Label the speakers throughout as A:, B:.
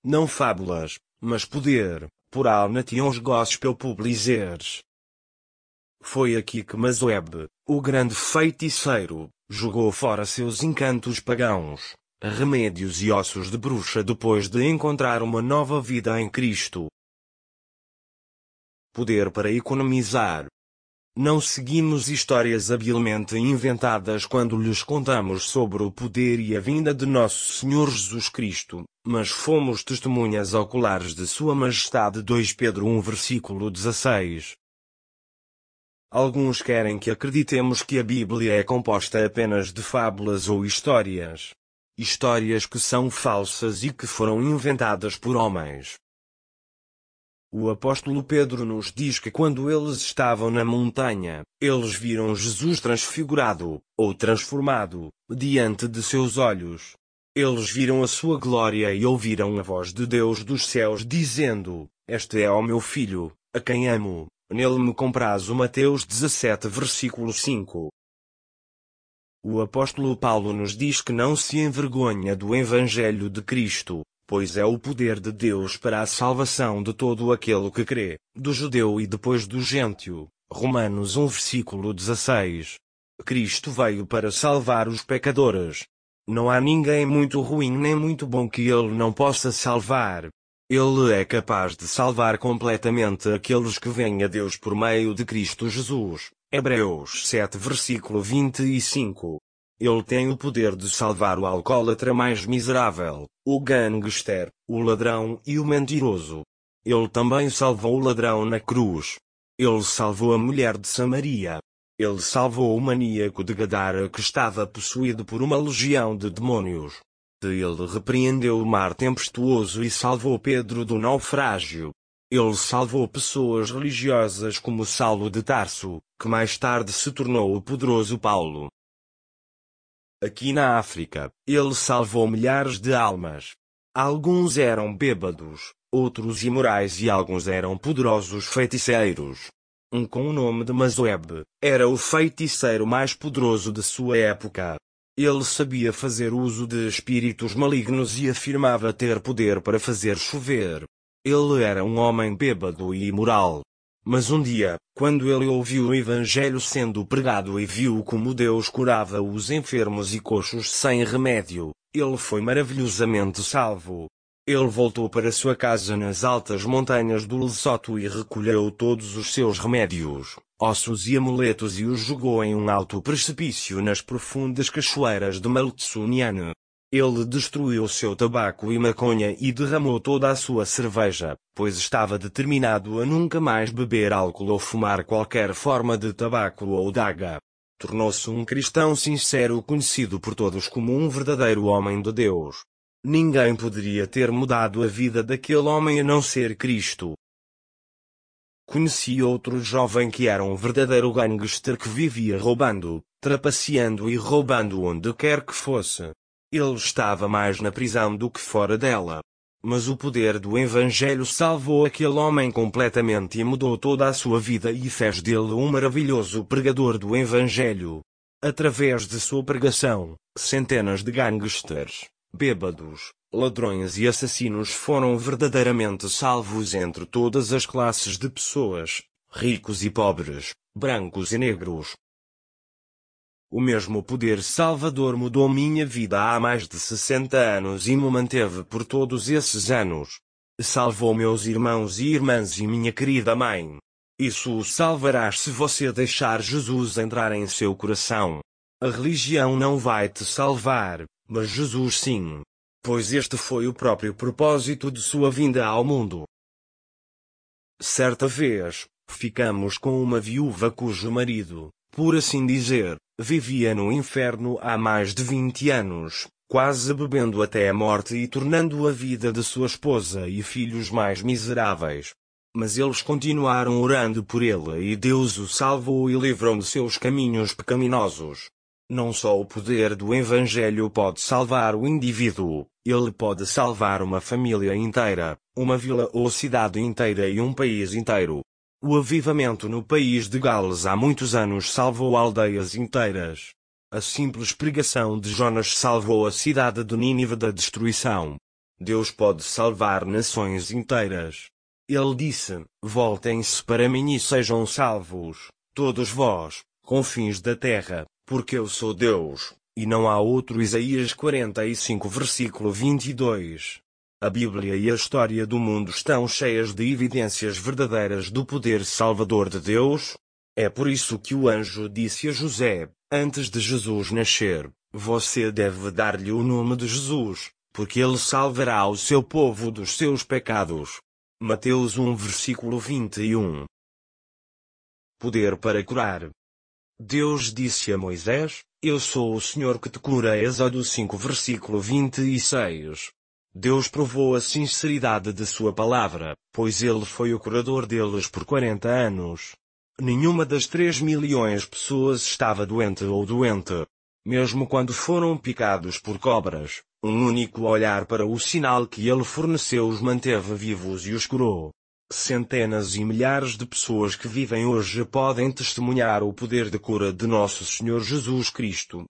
A: não fábulas, mas poder, por Alnation Gospel Publishers. Foi aqui que Masoeb, o grande feiticeiro, jogou fora seus encantos pagãos, remédios e ossos de bruxa depois de encontrar uma nova vida em Cristo. Poder para economizar. Não seguimos histórias habilmente inventadas quando lhes contamos sobre o poder e a vinda de nosso Senhor Jesus Cristo, mas fomos testemunhas oculares de Sua Majestade. 2 Pedro 1 versículo 16. Alguns querem que acreditemos que a Bíblia é composta apenas de fábulas ou histórias. Histórias que são falsas e que foram inventadas por homens. O apóstolo Pedro nos diz que quando eles estavam na montanha, eles viram Jesus transfigurado, ou transformado, diante de seus olhos. Eles viram a sua glória e ouviram a voz de Deus dos céus dizendo: Este é o meu filho, a quem amo, nele me comprazo. Mateus 17 versículo 5. O apóstolo Paulo nos diz que não se envergonha do Evangelho de Cristo, pois é o poder de Deus para a salvação de todo aquele que crê, do judeu e depois do gentio. Romanos 1 versículo 16. Cristo veio para salvar os pecadores. Não há ninguém muito ruim nem muito bom que Ele não possa salvar. Ele é capaz de salvar completamente aqueles que vêm a Deus por meio de Cristo Jesus. Hebreus 7 versículo 25. Ele tem o poder de salvar o alcoólatra mais miserável, o gangster, o ladrão e o mentiroso. Ele também salvou o ladrão na cruz. Ele salvou a mulher de Samaria. Ele salvou o maníaco de Gadara que estava possuído por uma legião de demônios. Ele repreendeu o mar tempestuoso e salvou Pedro do naufrágio. Ele salvou pessoas religiosas como Saulo de Tarso, que mais tarde se tornou o poderoso Paulo. Aqui na África, ele salvou milhares de almas. Alguns eram bêbados, outros imorais e alguns eram poderosos feiticeiros. Um com o nome de Masoeb, era o feiticeiro mais poderoso de sua época. Ele sabia fazer uso de espíritos malignos e afirmava ter poder para fazer chover. Ele era um homem bêbado e imoral. Mas um dia, quando ele ouviu o Evangelho sendo pregado e viu como Deus curava os enfermos e coxos sem remédio, ele foi maravilhosamente salvo. Ele voltou para sua casa nas altas montanhas do Lesoto e recolheu todos os seus remédios, ossos e amuletos e os jogou em um alto precipício nas profundas cachoeiras de Maltsuniane. Ele destruiu seu tabaco e maconha e derramou toda a sua cerveja, pois estava determinado a nunca mais beber álcool ou fumar qualquer forma de tabaco ou daga. Tornou-se um cristão sincero conhecido por todos como um verdadeiro homem de Deus. Ninguém poderia ter mudado a vida daquele homem a não ser Cristo. Conheci outro jovem que era um verdadeiro gangster que vivia roubando, trapaceando e roubando onde quer que fosse. Ele estava mais na prisão do que fora dela. Mas o poder do Evangelho salvou aquele homem completamente e mudou toda a sua vida e fez dele um maravilhoso pregador do Evangelho. Através de sua pregação, centenas de gangsters, bêbados, ladrões e assassinos foram verdadeiramente salvos entre todas as classes de pessoas, ricos e pobres, brancos e negros. O mesmo poder salvador mudou minha vida há mais de 60 anos e me manteve por todos esses anos. Salvou meus irmãos e irmãs e minha querida mãe. Isso o salvarás se você deixar Jesus entrar em seu coração. A religião não vai te salvar, mas Jesus sim. Pois este foi o próprio propósito de sua vinda ao mundo. Certa vez, ficamos com uma viúva cujo marido, por assim dizer, vivia no inferno há mais de 20 anos, quase bebendo até a morte e tornando a vida de sua esposa e filhos mais miseráveis. Mas eles continuaram orando por ele e Deus o salvou e livrou de seus caminhos pecaminosos. Não só o poder do Evangelho pode salvar o indivíduo, ele pode salvar uma família inteira, uma vila ou cidade inteira e um país inteiro. O avivamento no país de Gales há muitos anos salvou aldeias inteiras. A simples pregação de Jonas salvou a cidade de Nínive da destruição. Deus pode salvar nações inteiras. Ele disse: voltem-se para mim e sejam salvos, todos vós, confins da terra, porque eu sou Deus, e não há outro. Isaías 45 versículo 22. A Bíblia e a história do mundo estão cheias de evidências verdadeiras do poder salvador de Deus. É por isso que o anjo disse a José, antes de Jesus nascer: você deve dar-lhe o nome de Jesus, porque ele salvará o seu povo dos seus pecados. Mateus 1 versículo 21. Poder para curar. Deus disse a Moisés: eu sou o Senhor que te cura. Êxodo 5 versículo 26. Deus provou a sinceridade de sua palavra, pois ele foi o curador deles por 40 anos. Nenhuma das 3 milhões de pessoas estava doente ou doente. Mesmo quando foram picados por cobras, um único olhar para o sinal que ele forneceu os manteve vivos e os curou. Centenas e milhares de pessoas que vivem hoje podem testemunhar o poder de cura de nosso Senhor Jesus Cristo.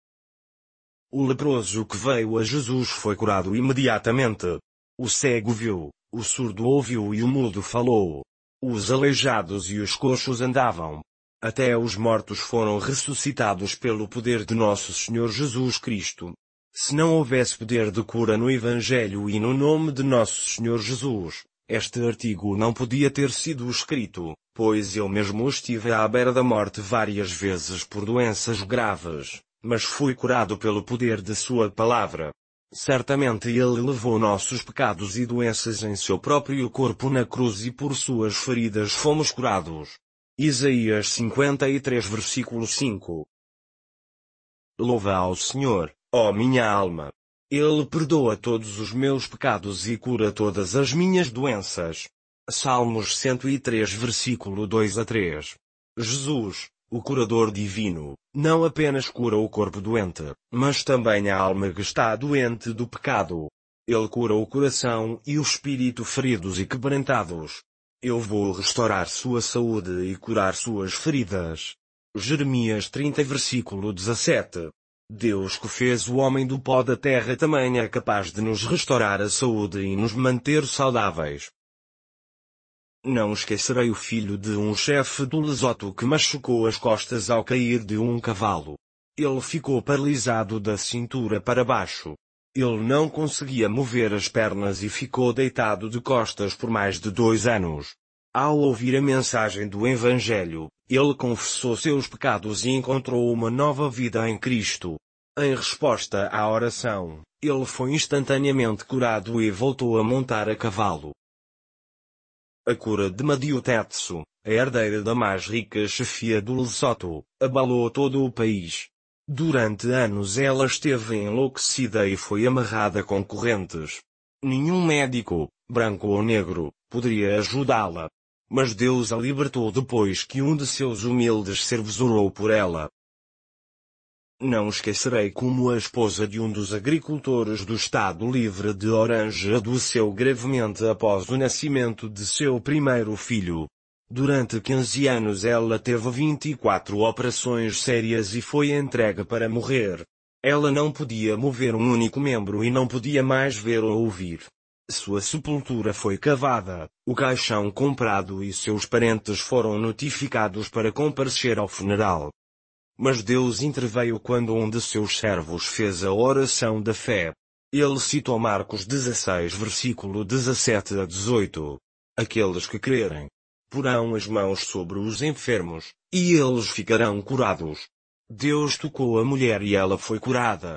A: O leproso que veio a Jesus foi curado imediatamente. O cego viu, o surdo ouviu e o mudo falou. Os aleijados e os coxos andavam. Até os mortos foram ressuscitados pelo poder de nosso Senhor Jesus Cristo. Se não houvesse poder de cura no Evangelho e no nome de nosso Senhor Jesus, este artigo não podia ter sido escrito, pois eu mesmo estive à beira da morte várias vezes por doenças graves, mas fui curado pelo poder de sua palavra. Certamente ele levou nossos pecados e doenças em seu próprio corpo na cruz e por suas feridas fomos curados. Isaías 53 versículo 5. Louva ao Senhor, ó minha alma. Ele perdoa todos os meus pecados e cura todas as minhas doenças. Salmos 103 versículo 2 a 3. Jesus, o curador divino, não apenas cura o corpo doente, mas também a alma que está doente do pecado. Ele cura o coração e o espírito feridos e quebrantados. Eu vou restaurar sua saúde e curar suas feridas. Jeremias 30 versículo 17. Deus que fez o homem do pó da terra também é capaz de nos restaurar a saúde e nos manter saudáveis. Não esquecerei o filho de um chefe do Lesoto que machucou as costas ao cair de um cavalo. Ele ficou paralisado da cintura para baixo. Ele não conseguia mover as pernas e ficou deitado de costas por mais de 2 anos. Ao ouvir a mensagem do Evangelho, ele confessou seus pecados e encontrou uma nova vida em Cristo. Em resposta à oração, ele foi instantaneamente curado e voltou a montar a cavalo. A cura de Madiu Tetsu, a herdeira da mais rica chefia do Lesoto, abalou todo o país. Durante anos ela esteve enlouquecida e foi amarrada com correntes. Nenhum médico, branco ou negro, poderia ajudá-la. Mas Deus a libertou depois que um de seus humildes servos orou por ela. Não esquecerei como a esposa de um dos agricultores do Estado Livre de Orange adoeceu gravemente após o nascimento de seu primeiro filho. Durante 15 anos ela teve 24 operações sérias e foi entregue para morrer. Ela não podia mover um único membro e não podia mais ver ou ouvir. Sua sepultura foi cavada, o caixão comprado e seus parentes foram notificados para comparecer ao funeral. Mas Deus interveio quando um de seus servos fez a oração da fé. Ele citou Marcos 16 versículo 17 a 18. Aqueles que crerem porão as mãos sobre os enfermos, e eles ficarão curados. Deus tocou a mulher e ela foi curada.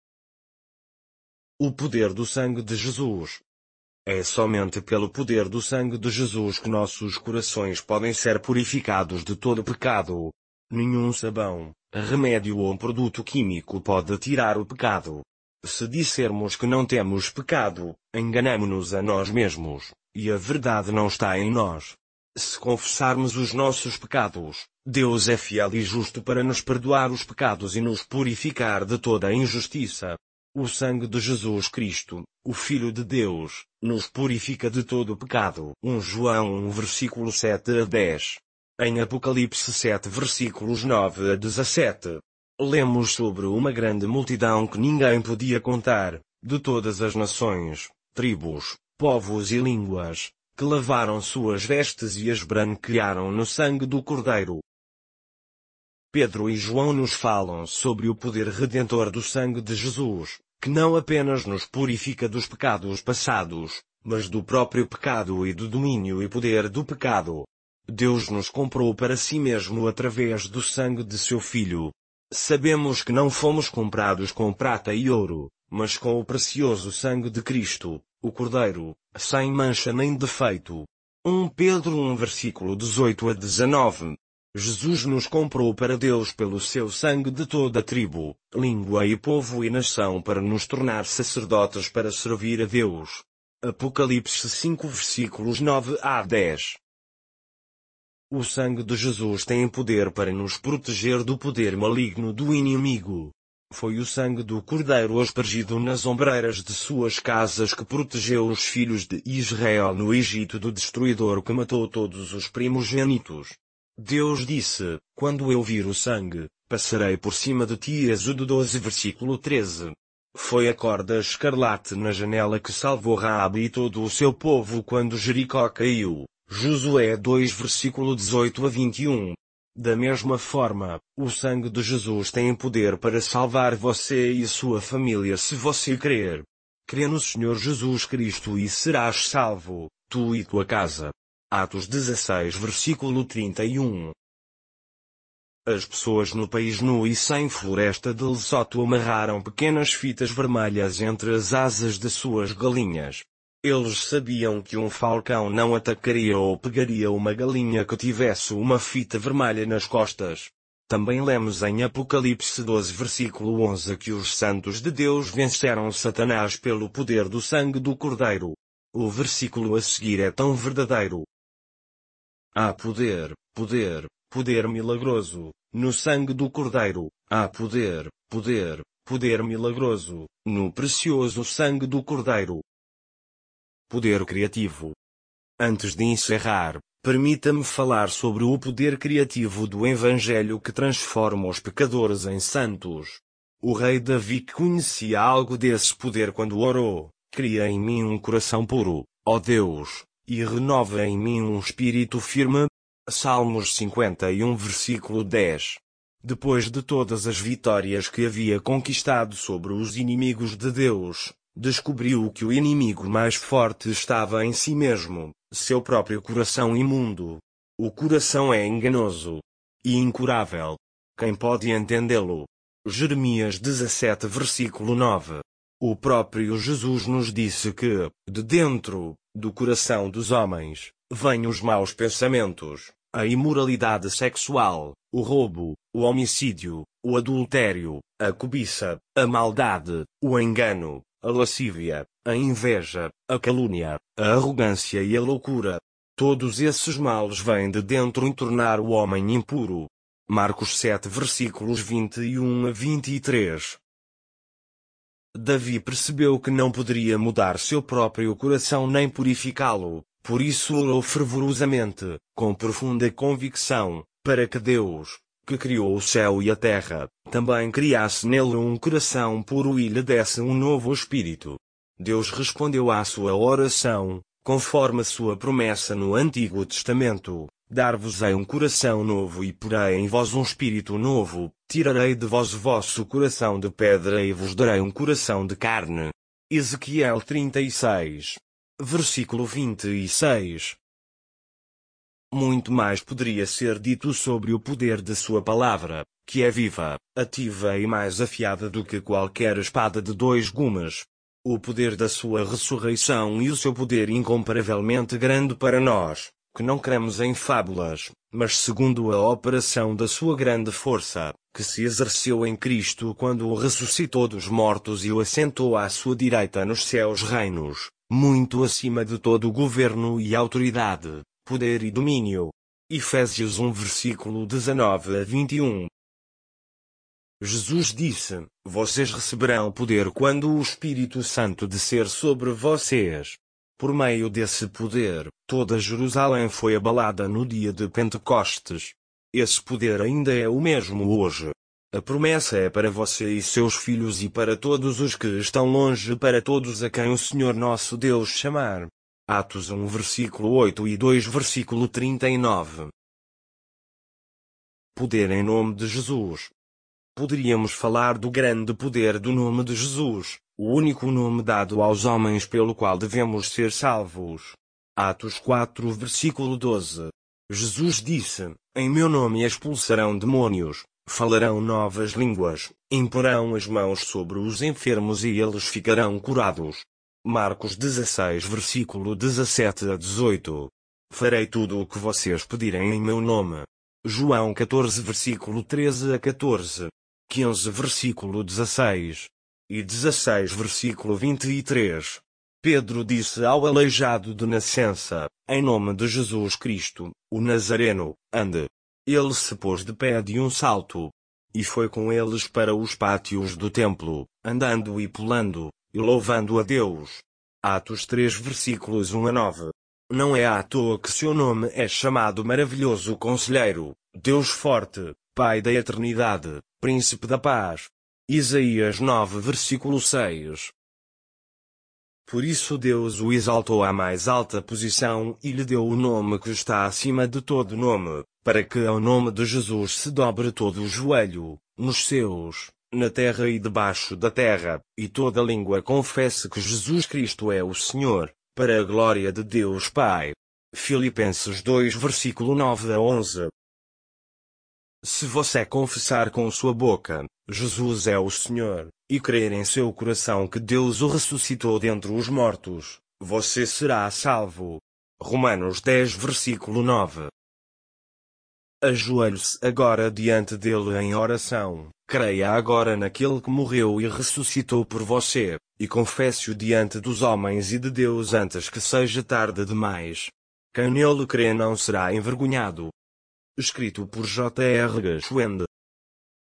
A: O poder do sangue de Jesus. É somente pelo poder do sangue de Jesus que nossos corações podem ser purificados de todo pecado. Nenhum sabão, remédio ou produto químico pode tirar o pecado. Se dissermos que não temos pecado, enganamo-nos a nós mesmos, e a verdade não está em nós. Se confessarmos os nossos pecados, Deus é fiel e justo para nos perdoar os pecados e nos purificar de toda a injustiça. O sangue de Jesus Cristo, o Filho de Deus, nos purifica de todo o pecado. 1 João 1 versículo 7 a 10. Em Apocalipse 7 versículos 9 a 17. Lemos sobre uma grande multidão que ninguém podia contar, de todas as nações, tribos, povos e línguas, que lavaram suas vestes e as branquearam no sangue do Cordeiro. Pedro e João nos falam sobre o poder redentor do sangue de Jesus, que não apenas nos purifica dos pecados passados, mas do próprio pecado e do domínio e poder do pecado. Deus nos comprou para si mesmo através do sangue de seu Filho. Sabemos que não fomos comprados com prata e ouro, mas com o precioso sangue de Cristo, o Cordeiro, sem mancha nem defeito. 1 Pedro 1 versículo 18 a 19. Jesus nos comprou para Deus pelo seu sangue de toda tribo, língua e povo e nação para nos tornar sacerdotes para servir a Deus. Apocalipse 5 versículos 9 a 10. O sangue de Jesus tem poder para nos proteger do poder maligno do inimigo. Foi o sangue do Cordeiro aspergido nas ombreiras de suas casas que protegeu os filhos de Israel no Egito do destruidor que matou todos os primogênitos. Deus disse, quando eu vir o sangue, passarei por cima de ti. Êxodo 12 versículo 13. Foi a corda escarlate na janela que salvou Raabe e todo o seu povo quando Jericó caiu. Josué 2 versículo 18 a 21. Da mesma forma, o sangue de Jesus tem poder para salvar você e sua família se você crer. Crê no Senhor Jesus Cristo e serás salvo, tu e tua casa. Atos 16 versículo 31. As pessoas no país nu e sem floresta de Lesoto amarraram pequenas fitas vermelhas entre as asas de suas galinhas. Eles sabiam que um falcão não atacaria ou pegaria uma galinha que tivesse uma fita vermelha nas costas. Também lemos em Apocalipse 12 versículo 11 que os santos de Deus venceram Satanás pelo poder do sangue do Cordeiro. O versículo a seguir é tão verdadeiro. Há poder, poder, poder milagroso, no sangue do Cordeiro. Há poder, poder, poder milagroso, no precioso sangue do Cordeiro. Poder criativo. Antes de encerrar, permita-me falar sobre o poder criativo do Evangelho que transforma os pecadores em santos. O rei Davi conhecia algo desse poder quando orou: cria em mim um coração puro, ó Deus, e renova em mim um espírito firme. Salmos 51 versículo 10. Depois de todas as vitórias que havia conquistado sobre os inimigos de Deus, descobriu que o inimigo mais forte estava em si mesmo, seu próprio coração imundo. O coração é enganoso e incurável. Quem pode entendê-lo? Jeremias 17 versículo 9. O próprio Jesus nos disse que, de dentro do coração dos homens, vêm os maus pensamentos, a imoralidade sexual, o roubo, o homicídio, o adultério, a cobiça, a maldade, o engano, a lascívia, a inveja, a calúnia, a arrogância e a loucura. Todos esses males vêm de dentro em tornar o homem impuro. Marcos 7 versículos 21 a 23. Davi percebeu que não poderia mudar seu próprio coração nem purificá-lo, por isso orou fervorosamente, com profunda convicção, para que Deus, que criou o céu e a terra, também criasse nele um coração puro e lhe desse um novo espírito. Deus respondeu à sua oração, conforme a sua promessa no Antigo Testamento: dar-vos-ei um coração novo e porei em vós um espírito novo, tirarei de vós o vosso coração de pedra e vos darei um coração de carne. Ezequiel 36, versículo 26. Muito mais poderia ser dito sobre o poder de sua palavra, que é viva, ativa e mais afiada do que qualquer espada de dois gumes. O poder da sua ressurreição e o seu poder incomparavelmente grande para nós, que não cremos em fábulas, mas segundo a operação da sua grande força, que se exerceu em Cristo quando o ressuscitou dos mortos e o assentou à sua direita nos céus reinos, muito acima de todo o governo e autoridade, poder e domínio. Efésios 1 versículo 19 a 21. Jesus disse: vocês receberão poder quando o Espírito Santo descer sobre vocês. Por meio desse poder, toda Jerusalém foi abalada no dia de Pentecostes. Esse poder ainda é o mesmo hoje. A promessa é para você e seus filhos e para todos os que estão longe, para todos a quem o Senhor nosso Deus chamar. Atos 1 versículo 8 e 2 versículo 39. Poder em nome de Jesus. Poderíamos falar do grande poder do nome de Jesus, o único nome dado aos homens pelo qual devemos ser salvos. Atos 4 versículo 12. Jesus disse: em meu nome expulsarão demônios, falarão novas línguas, imporão as mãos sobre os enfermos e eles ficarão curados. Marcos 16 versículo 17 a 18. Farei tudo o que vocês pedirem em meu nome. João 14 versículo 13 a 14. 15 versículo 16. E 16 versículo 23. Pedro disse ao aleijado de nascença, em nome de Jesus Cristo, o Nazareno, ande. Ele se pôs de pé de um salto, e foi com eles para os pátios do templo, andando e pulando, e louvando a Deus. Atos 3 versículos 1 a 9. Não é à toa que seu nome é chamado Maravilhoso Conselheiro, Deus Forte, Pai da Eternidade, Príncipe da Paz. Isaías 9 versículo 6. Por isso Deus o exaltou à mais alta posição e lhe deu o nome que está acima de todo nome, para que ao nome de Jesus se dobre todo o joelho, nos céus, na terra e debaixo da terra, e toda língua confesse que Jesus Cristo é o Senhor, para a glória de Deus Pai. Filipenses 2 versículo 9 a 11. Se você confessar com sua boca, Jesus é o Senhor, e crer em seu coração que Deus o ressuscitou dentre os mortos, você será salvo. Romanos 10 versículo 9. Ajoelhe-se agora diante dele em oração, creia agora naquele que morreu e ressuscitou por você, e confesse-o diante dos homens e de Deus antes que seja tarde demais. Quem nele crê não será envergonhado. Escrito por J.R. Geschwinde.